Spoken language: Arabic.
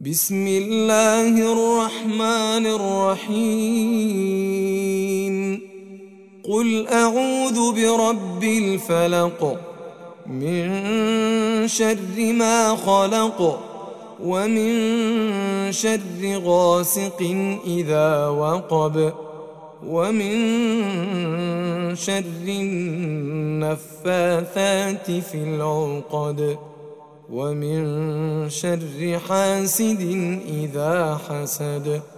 بسم الله الرحمن الرحيم. قل أعوذ برب الفلق من شر ما خلق ومن شر غاسق إذا وقب ومن شر النفاثات في العقد ومن شر حاسد إذا حسد.